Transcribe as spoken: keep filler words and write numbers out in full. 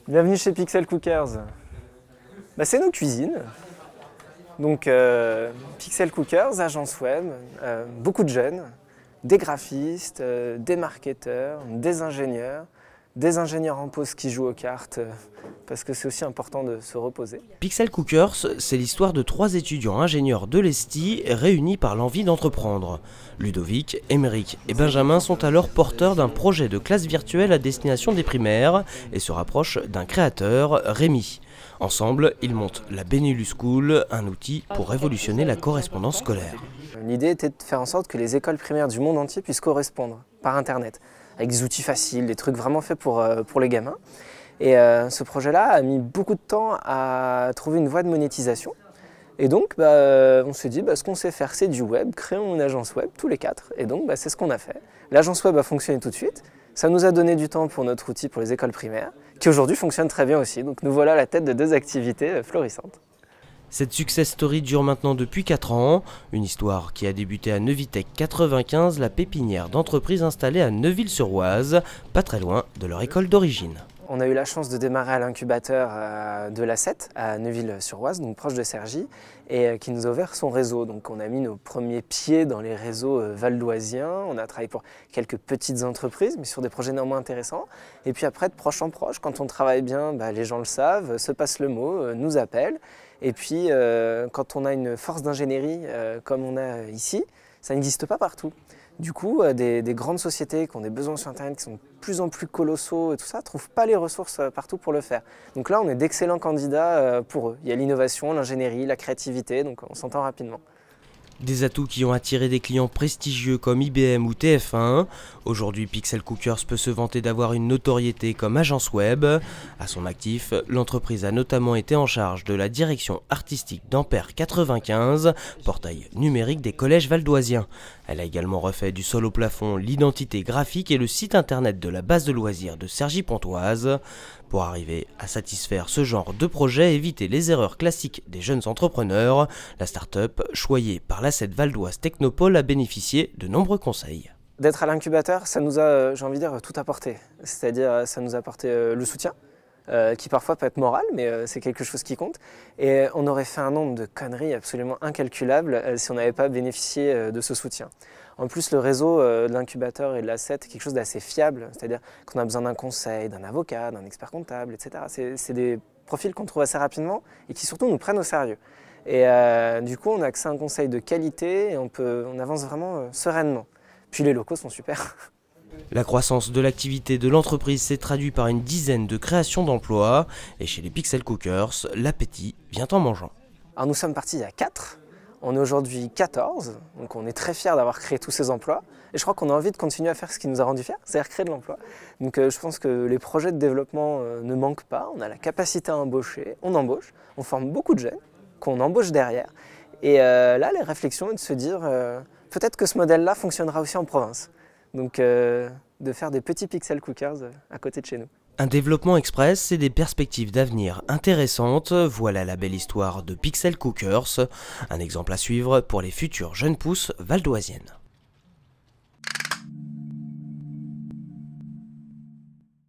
Bienvenue chez Pixel Cookers. Bah, c'est nos cuisines. Donc euh, Pixel Cookers, agence web, euh, beaucoup de jeunes, des graphistes, euh, des marketeurs, des ingénieurs, des ingénieurs en pause qui jouent aux cartes, euh, parce que c'est aussi important de se reposer. Pixel Cookers, c'est l'histoire de trois étudiants ingénieurs de l'E S T I réunis par l'envie d'entreprendre. Ludovic, Émeric et Benjamin sont alors porteurs d'un projet de classe virtuelle à destination des primaires et se rapprochent d'un créateur, Rémi. Ensemble, ils montent la Benelux School, un outil pour révolutionner la correspondance scolaire. L'idée était de faire en sorte que les écoles primaires du monde entier puissent correspondre par Internet, avec des outils faciles, des trucs vraiment faits pour, euh, pour les gamins. Et euh, ce projet-là a mis beaucoup de temps à trouver une voie de monétisation. Et donc, bah, on s'est dit, bah, ce qu'on sait faire, c'est du web, créons une agence web, tous les quatre. Et donc, bah, c'est ce qu'on a fait. L'agence web a fonctionné tout de suite. Ça nous a donné du temps pour notre outil pour les écoles primaires, qui aujourd'hui fonctionne très bien aussi. Donc, nous voilà à la tête de deux activités florissantes. Cette success story dure maintenant depuis quatre ans, une histoire qui a débuté à Neuvitech quatre-vingt-quinze, la pépinière d'entreprise installée à Neuville-sur-Oise, pas très loin de leur école d'origine. On a eu la chance de démarrer à l'incubateur de l'A sept à Neuville-sur-Oise, donc proche de Cergy, et qui nous a ouvert son réseau. Donc on a mis nos premiers pieds dans les réseaux valdoisiens, on a travaillé pour quelques petites entreprises, mais sur des projets néanmoins intéressants. Et puis après, de proche en proche, quand on travaille bien, bah, les gens le savent, se passent le mot, nous appellent. Et puis euh, quand on a une force d'ingénierie euh, comme on a ici, ça n'existe pas partout. Du coup, des, des grandes sociétés qui ont des besoins sur Internet qui sont de plus en plus colossaux et tout ça, ne trouvent pas les ressources partout pour le faire. Donc là, on est d'excellents candidats pour eux. Il y a l'innovation, l'ingénierie, la créativité, donc on s'entend rapidement. Des atouts qui ont attiré des clients prestigieux comme I B M ou T F un. Aujourd'hui, Pixel Cookers peut se vanter d'avoir une notoriété comme agence web. À son actif, l'entreprise a notamment été en charge de la direction artistique d'Ampère quatre-vingt-quinze, portail numérique des collèges valdoisiens. Elle a également refait du sol au plafond l'identité graphique et le site internet de la base de loisirs de Cergy-Pontoise. Pour arriver à satisfaire ce genre de projet et éviter les erreurs classiques des jeunes entrepreneurs, la start-up, choyée par l'A sept Valdoise Technopole, a bénéficié de nombreux conseils. D'être à l'incubateur, ça nous a, j'ai envie de dire, tout apporté. C'est-à-dire, ça nous a apporté le soutien, euh, qui parfois peut être moral, mais euh, c'est quelque chose qui compte. Et on aurait fait un nombre de conneries absolument incalculables euh, si on n'avait pas bénéficié euh, de ce soutien. En plus, le réseau euh, de l'incubateur et de l'A sept est quelque chose d'assez fiable, c'est-à-dire qu'on a besoin d'un conseil, d'un avocat, d'un expert comptable, et cetera. C'est des profils qu'on trouve assez rapidement et qui surtout nous prennent au sérieux. Et euh, du coup, on a accès à un conseil de qualité et on, peut, on avance vraiment euh, sereinement. Puis les locaux sont super. La croissance de l'activité de l'entreprise s'est traduite par une dizaine de créations d'emplois. Et chez les Pixel Cookers, l'appétit vient en mangeant. Alors nous sommes partis il y a quatre. On est aujourd'hui quatorze, donc on est très fiers d'avoir créé tous ces emplois. Et je crois qu'on a envie de continuer à faire ce qui nous a rendu fiers, c'est-à-dire créer de l'emploi. Donc euh, je pense que les projets de développement euh, ne manquent pas. On a la capacité à embaucher, on embauche, on forme beaucoup de jeunes, qu'on embauche derrière. Et euh, là, les réflexions est de se dire, euh, peut-être que ce modèle-là fonctionnera aussi en province. Donc euh, de faire des petits Pixel Cookers euh, à côté de chez nous. Un développement express et des perspectives d'avenir intéressantes, voilà la belle histoire de Pixel Cookers, un exemple à suivre pour les futures jeunes pousses valdoisiennes.